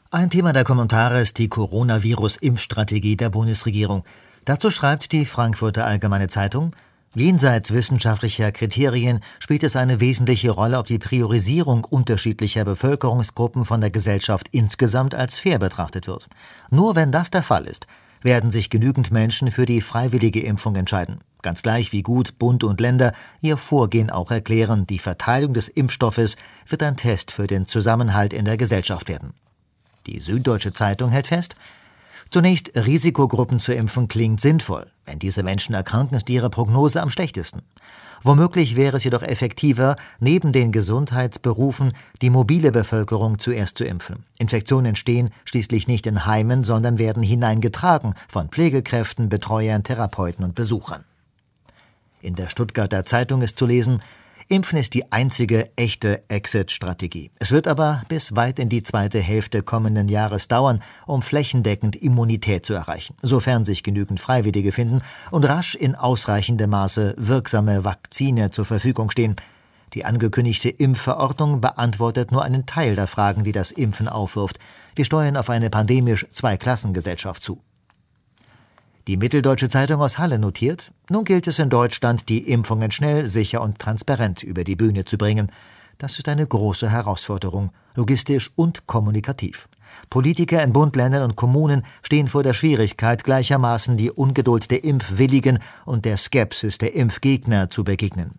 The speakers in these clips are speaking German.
Ein Thema der Kommentare ist die Coronavirus-Impfstrategie der Bundesregierung. Dazu schreibt die Frankfurter Allgemeine Zeitung: Jenseits wissenschaftlicher Kriterien spielt es eine wesentliche Rolle, ob die Priorisierung unterschiedlicher Bevölkerungsgruppen von der Gesellschaft insgesamt als fair betrachtet wird. Nur wenn das der Fall ist, werden sich genügend Menschen für die freiwillige Impfung entscheiden. Ganz gleich wie gut Bund und Länder ihr Vorgehen auch erklären, die Verteilung des Impfstoffes wird ein Test für den Zusammenhalt in der Gesellschaft werden. Die Süddeutsche Zeitung hält fest: Zunächst Risikogruppen zu impfen klingt sinnvoll. Wenn diese Menschen erkranken, ist ihre Prognose am schlechtesten. Womöglich wäre es jedoch effektiver, neben den Gesundheitsberufen die mobile Bevölkerung zuerst zu impfen. Infektionen entstehen schließlich nicht in Heimen, sondern werden hineingetragen von Pflegekräften, Betreuern, Therapeuten und Besuchern. In der Stuttgarter Zeitung ist zu lesen: Impfen ist die einzige echte Exit-Strategie. Es wird aber bis weit in die zweite Hälfte kommenden Jahres dauern, um flächendeckend Immunität zu erreichen, sofern sich genügend Freiwillige finden und rasch in ausreichendem Maße wirksame Vakzine zur Verfügung stehen. Die angekündigte Impfverordnung beantwortet nur einen Teil der Fragen, die das Impfen aufwirft. Wir steuern auf eine pandemisch Zweiklassengesellschaft zu. Die Mitteldeutsche Zeitung aus Halle notiert: Nun gilt es in Deutschland, die Impfungen schnell, sicher und transparent über die Bühne zu bringen. Das ist eine große Herausforderung, logistisch und kommunikativ. Politiker in Bund, Ländern und Kommunen stehen vor der Schwierigkeit, gleichermaßen die Ungeduld der Impfwilligen und der Skepsis der Impfgegner zu begegnen.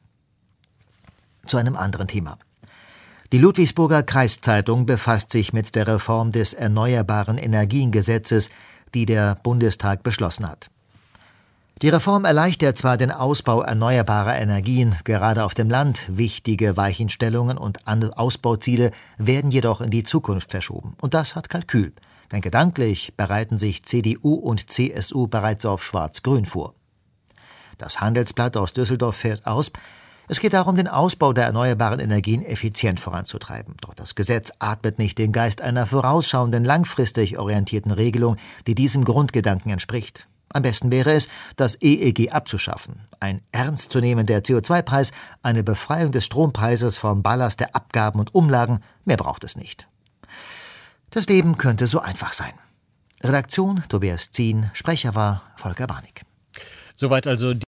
Zu einem anderen Thema. Die Ludwigsburger Kreiszeitung befasst sich mit der Reform des Erneuerbaren Energiengesetzes, die der Bundestag beschlossen hat. Die Reform erleichtert zwar den Ausbau erneuerbarer Energien, gerade auf dem Land. Wichtige Weichenstellungen und Ausbauziele werden jedoch in die Zukunft verschoben. Und das hat Kalkül. Denn gedanklich bereiten sich CDU und CSU bereits auf Schwarz-Grün vor. Das Handelsblatt aus Düsseldorf führt aus: Es geht darum, den Ausbau der erneuerbaren Energien effizient voranzutreiben. Doch das Gesetz atmet nicht den Geist einer vorausschauenden, langfristig orientierten Regelung, die diesem Grundgedanken entspricht. Am besten wäre es, das EEG abzuschaffen. Ein ernstzunehmender CO2-Preis, eine Befreiung des Strompreises vom Ballast der Abgaben und Umlagen, mehr braucht es nicht. Das Leben könnte so einfach sein. Redaktion Tobias Zien, Sprecher war Volker Barnig. Soweit also